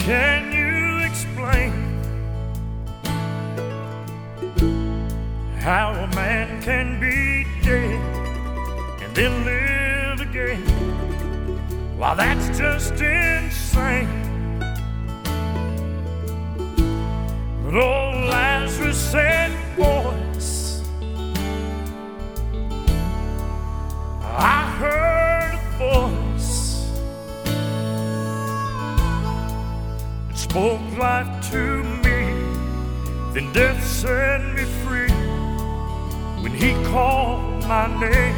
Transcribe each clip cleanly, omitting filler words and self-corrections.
Can you explain how a man can be dead and then live again? Well, that's just insane. But old Lazarus said, boys, I heard a voice that spoke life to me, then death set me free when he called my name.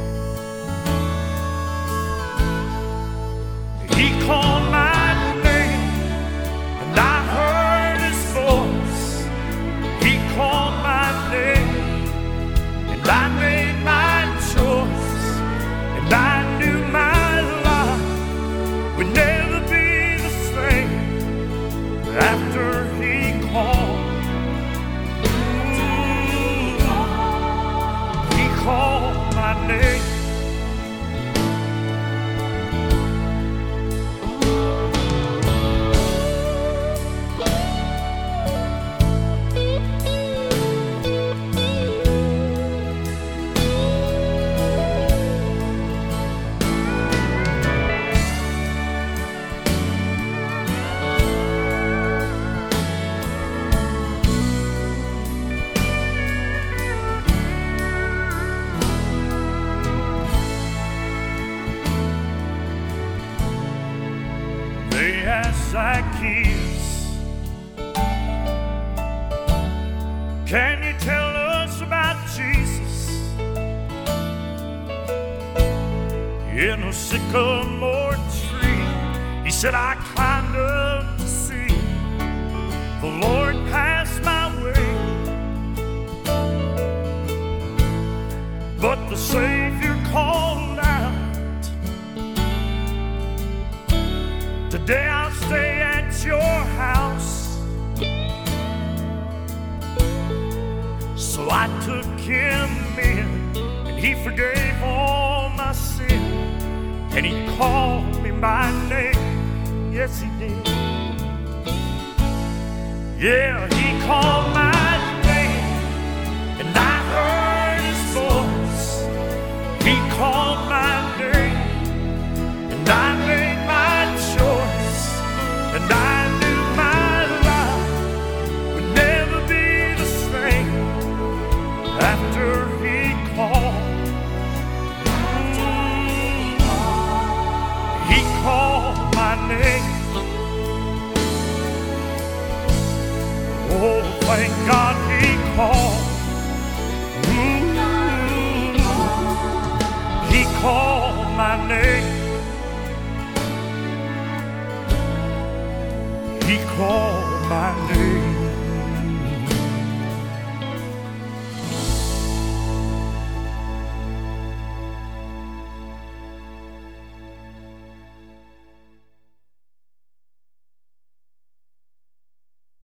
He called my name, and I heard his voice. He called my name, and I made my choice. And I knew my life would never be the same after he called. He called my name. They asked Zacchaeus, can you tell us about Jesus? In a sycamore tree, he said, I climbed up to see the Lord pass my way, but the Savior called out, today I'll stay at your house. So I took him in, and he forgave all my sin, and he called me by name. Yes, he did. Yeah, he called my name, and I heard his voice. He called my name, and I made my choice, and I knew my life would never be the same after he called. He called my name. Oh, thank God he called. He called my name. He called my name.